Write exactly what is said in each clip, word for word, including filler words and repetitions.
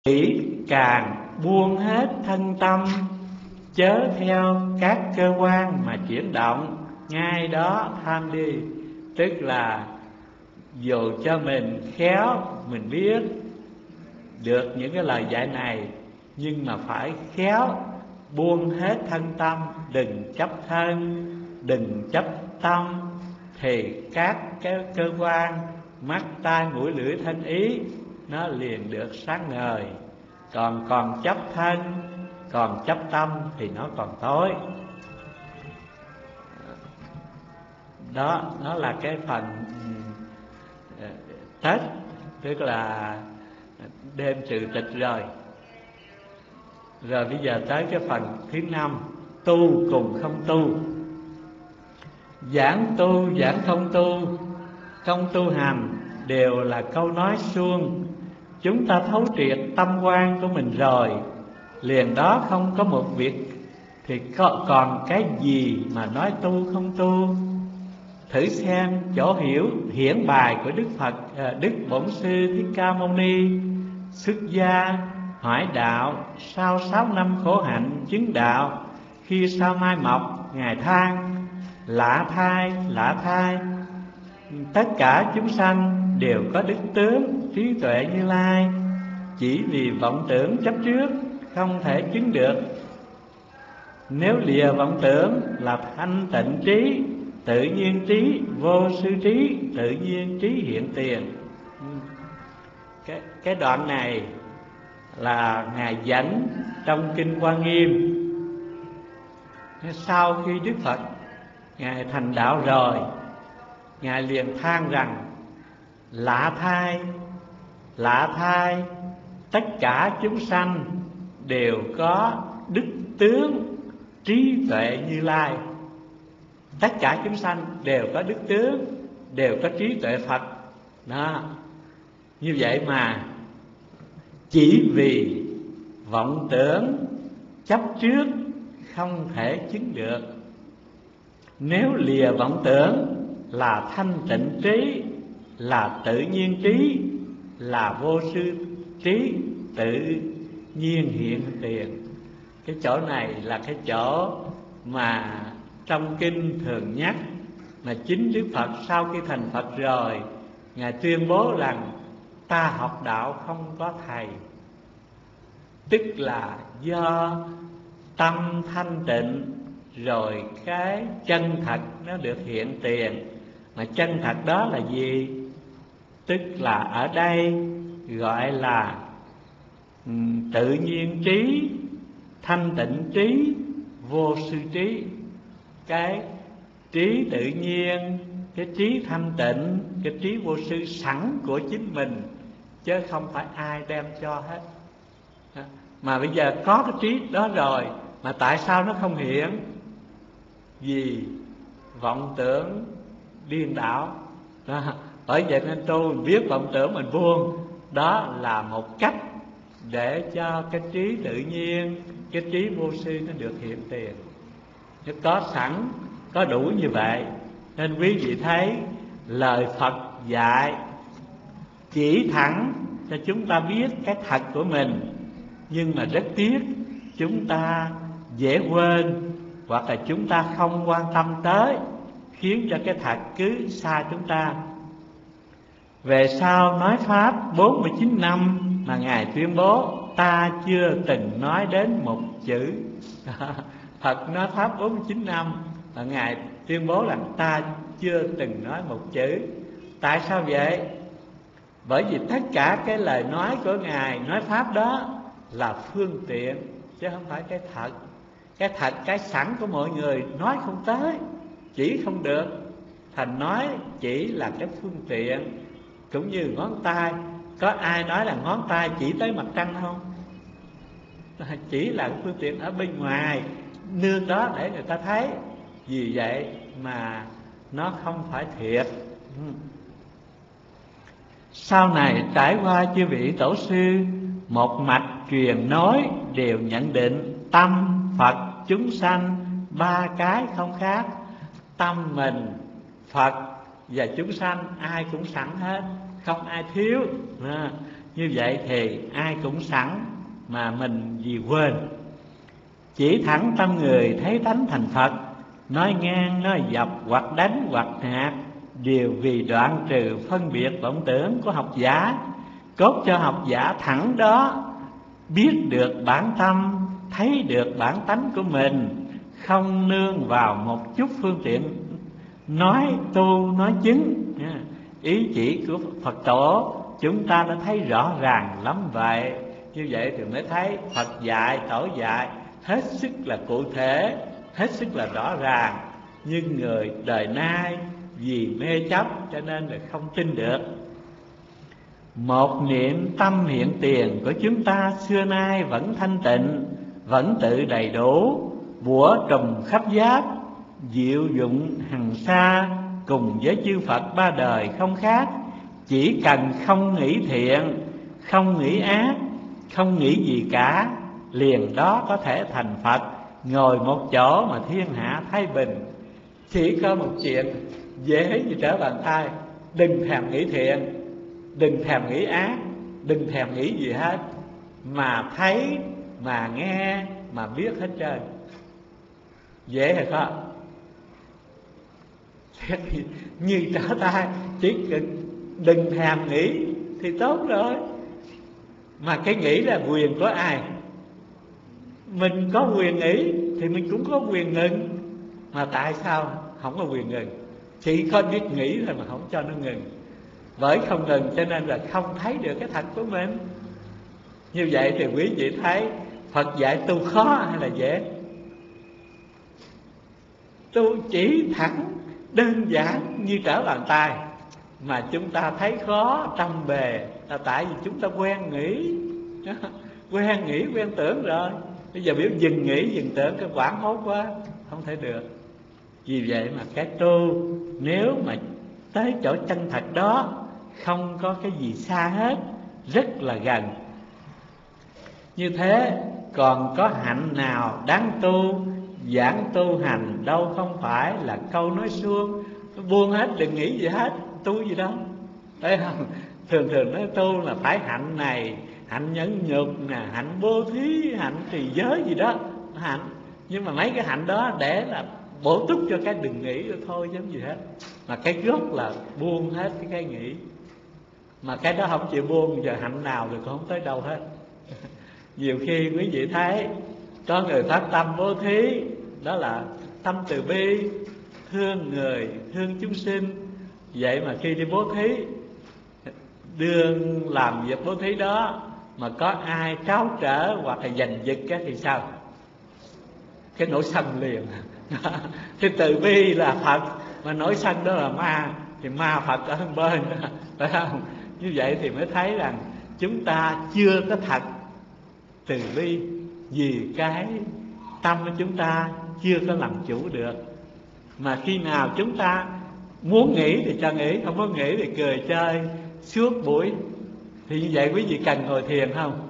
chỉ càng buông hết thân tâm, chớ theo các cơ quan mà chuyển động, ngay đó tham đi. Tức là dù cho mình khéo, mình biết được những cái lời dạy này, nhưng mà phải khéo buông hết thân tâm, đừng chấp thân, đừng chấp tâm, thì các cái cơ quan mắt, tai, mũi, lưỡi, thân, ý nó liền được sáng ngời. Còn còn chấp thân, còn chấp tâm thì nó còn tối. Đó, nó là cái phần uh, Tết, tức là đêm trừ tịch rồi. Rồi bây giờ tới cái phần thứ năm, tu cùng không tu. Giảng tu, giảng không tu, không tu hành đều là câu nói suông. Chúng ta thấu triệt tâm quan của mình rồi, liền đó không có một việc thì còn cái gì mà nói tu không tu. Thử xem chỗ hiểu hiển bài của Đức Phật, Đức Bổn Sư Thích Ca Mâu Ni xuất gia hỏi đạo, sau sáu năm khổ hạnh chứng đạo, khi sao mai mọc Ngài than: lạ thay, lạ thay, tất cả chúng sanh đều có đức tướng trí tuệ Như Lai, chỉ vì vọng tưởng chấp trước không thể chứng được. Nếu lìa vọng tưởng là thanh tịnh trí, tự nhiên trí, vô sư trí, tự nhiên trí hiện tiền. Cái, cái đoạn này là Ngài dẫn trong Kinh Hoa Nghiêm. Sau khi Đức Phật Ngài thành đạo rồi, Ngài liền than rằng: lạ thay, lạ thay, tất cả chúng sanh đều có đức tướng trí tuệ Như Lai. Tất cả chúng sanh đều có đức tướng, đều có trí tuệ Phật. Đó. Như vậy mà chỉ vì vọng tưởng chấp trước không thể chứng được. Nếu lìa vọng tưởng là thanh tịnh trí, là tự nhiên trí, là vô sư trí, tự nhiên hiện tiền. Cái chỗ này là cái chỗ mà trong kinh thường nhắc, mà chính Đức Phật sau khi thành Phật rồi, Ngài tuyên bố rằng ta học đạo không có thầy. Tức là do tâm thanh tịnh rồi cái chân thật nó được hiện tiền. Mà chân thật đó là gì? Tức là ở đây gọi là um, tự nhiên trí, thanh tịnh trí, vô sư trí. Cái trí tự nhiên, cái trí thanh tịnh, cái trí vô sư sẵn của chính mình, chứ không phải ai đem cho hết. Mà bây giờ có cái trí đó rồi, mà tại sao nó không hiện? Vì vọng tưởng điên đảo. Đó. Bởi vậy nên tôi biết vọng tưởng mình buông. Đó là một cách để cho cái trí tự nhiên, cái trí vô sư nó được hiện tiền. Nó có sẵn, có đủ như vậy. Nên quý vị thấy lời Phật dạy chỉ thẳng cho chúng ta biết cái thật của mình. Nhưng mà rất tiếc chúng ta dễ quên, hoặc là chúng ta không quan tâm tới, khiến cho cái thật cứ xa chúng ta. Về sau nói Pháp bốn mươi chín năm mà Ngài tuyên bố ta chưa từng nói đến một chữ. Phật nói Pháp bốn mươi chín năm mà Ngài tuyên bố là ta chưa từng nói một chữ. Tại sao vậy? Bởi vì tất cả cái lời nói của Ngài nói Pháp đó là phương tiện, chứ không phải cái thật. Cái thật, cái sẵn của mọi người nói không tới, chỉ không được. Thành nói chỉ là cái phương tiện. Cũng như ngón tay, có ai nói là ngón tay chỉ tới mặt trăng không? Chỉ là cái phương tiện ở bên ngoài, nương đó để người ta thấy. Vì vậy mà nó không phải thiệt. Sau này trải qua chư vị tổ sư, một mạch truyền nói đều nhận định tâm, Phật, chúng sanh ba cái không khác. Tâm mình, Phật và chúng sanh ai cũng sẵn hết, không ai thiếu. À, Như vậy thì ai cũng sẵn, mà mình vì quên. Chỉ thẳng tâm người thấy tánh thành Phật, nói ngang nói dọc hoặc đánh hoặc hạt, đều vì đoạn trừ phân biệt vọng tưởng của học giả. Cốt cho học giả thẳng đó, biết được bản tâm, thấy được bản tánh của mình, không nương vào một chút phương tiện nói tu nói chứng. Ý chỉ của Phật tổ chúng ta đã thấy rõ ràng lắm vậy. Như vậy thì mới thấy Phật dạy, tổ dạy hết sức là cụ thể, hết sức là rõ ràng. Nhưng người đời nay vì mê chấp cho nên là không tin được. Một niệm tâm hiện tiền của chúng ta xưa nay vẫn thanh tịnh, vẫn tự đầy đủ, bủa trùm khắp giáp, diệu dụng hằng xa, cùng với chư Phật ba đời không khác. Chỉ cần không nghĩ thiện, không nghĩ ác, không nghĩ gì cả, liền đó có thể thành Phật, ngồi một chỗ mà thiên hạ thái bình. Chỉ có một chuyện dễ như trở bàn tay: đừng thèm nghĩ thiện, đừng thèm nghĩ ác, đừng thèm nghĩ gì hết, mà thấy, mà nghe, mà biết hết trơn. Dễ hay không? Như trở tay, chỉ cần đừng thèm nghĩ thì tốt rồi. Mà cái nghĩ là quyền của ai? Mình có quyền nghĩ thì mình cũng có quyền ngừng. Mà tại sao không có quyền ngừng? Chỉ có biết nghĩ thôi mà không cho nó ngừng. Bởi không ngừng cho nên là không thấy được cái thật của mình. Như vậy thì quý vị thấy Phật dạy tu khó hay là dễ? Tu chỉ thẳng đơn giản như trở bàn tay, mà chúng ta thấy khó trăm bề là tại vì chúng ta quen nghĩ. Quen nghĩ, quen tưởng rồi. Bây giờ biểu dừng nghĩ, dừng tưởng, cái quảng hốt quá, không thể được. Vì vậy mà cái tu nếu mà tới chỗ chân thật đó, không có cái gì xa hết, rất là gần. Như thế còn có hạnh nào đáng tu, giảng tu hành đâu không phải là câu nói suông. Buông hết, đừng nghĩ gì hết, tu gì đâu. Thấy không? Thường thường nói tu là phải hạnh này, hạnh nhẫn nhục nè, hạnh bố thí, hạnh trì giới gì đó, hạnh. Nhưng mà mấy cái hạnh đó để là bổ túc cho cái đừng nghĩ rồi thôi, giống gì hết. Mà cái gốc là buông hết cái cái nghĩ. Mà cái đó không chịu buông, giờ hạnh nào rồi cũng không tới đâu hết. Nhiều khi quý vị thấy có người phát tâm bố thí, đó là tâm từ bi, thương người, thương chúng sinh. Vậy mà khi đi bố thí, đương làm việc bố thí đó mà có ai tráo trở hoặc là giành giật cái thì sao? Cái nỗi sân liền. Thì từ bi là Phật, mà nỗi sân đó là ma, thì ma Phật ở bên, phải không? Như vậy thì mới thấy rằng chúng ta chưa có thật từ bi, vì cái tâm của chúng ta chưa có làm chủ được. Mà khi nào chúng ta muốn nghĩ thì cho nghĩ, không muốn nghĩ thì cười chơi suốt buổi. Thì như vậy quý vị cần ngồi thiền không?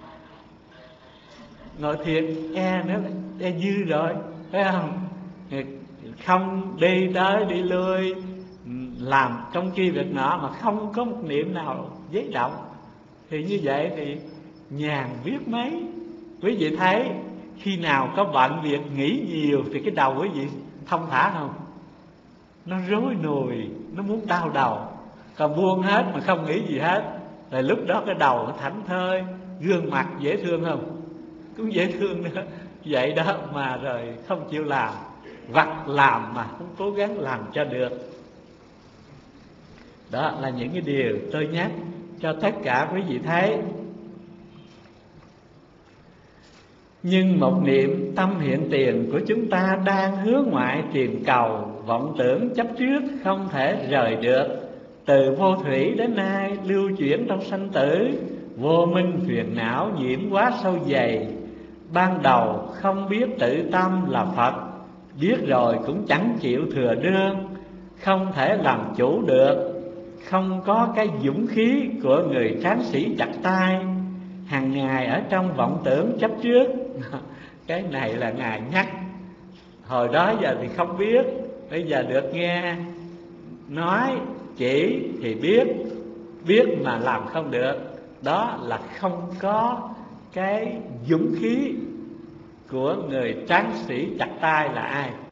Ngồi thiền e nữa, e dư rồi, phải không? Không đi tới đi lui, làm công kia việc nọ mà không có một niệm nào giấy động, thì như vậy thì nhàn biết mấy. Quý vị thấy khi nào có bận việc nghĩ nhiều thì cái đầu quý vị thông thả không? Nó rối nùi, nó muốn đau đầu. Còn buông hết mà không nghĩ gì hết, rồi lúc đó cái đầu nó thảnh thơi, gương mặt dễ thương không? Cũng dễ thương nữa. Vậy đó mà rồi không chịu làm, vặt làm mà không cố gắng làm cho được. Đó là những cái điều tôi nhắc cho tất cả quý vị thấy. Nhưng một niệm tâm hiện tiền của chúng ta đang hướng ngoại tìm cầu, vọng tưởng chấp trước không thể rời được. Từ vô thủy đến nay lưu chuyển trong sanh tử, vô minh phiền não nhiễm quá sâu dày. Ban đầu không biết tự tâm là Phật, biết rồi cũng chẳng chịu thừa đương, không thể làm chủ được. Không có cái dũng khí của người tráng sĩ chặt tay, hàng ngày ở trong vọng tưởng chấp trước. Cái này là Ngài nhắc. Hồi đó giờ thì không biết, bây giờ được nghe nói chỉ thì biết, biết mà làm không được. đó là không có cái dũng khí của người tráng sĩ chặt tay là ai?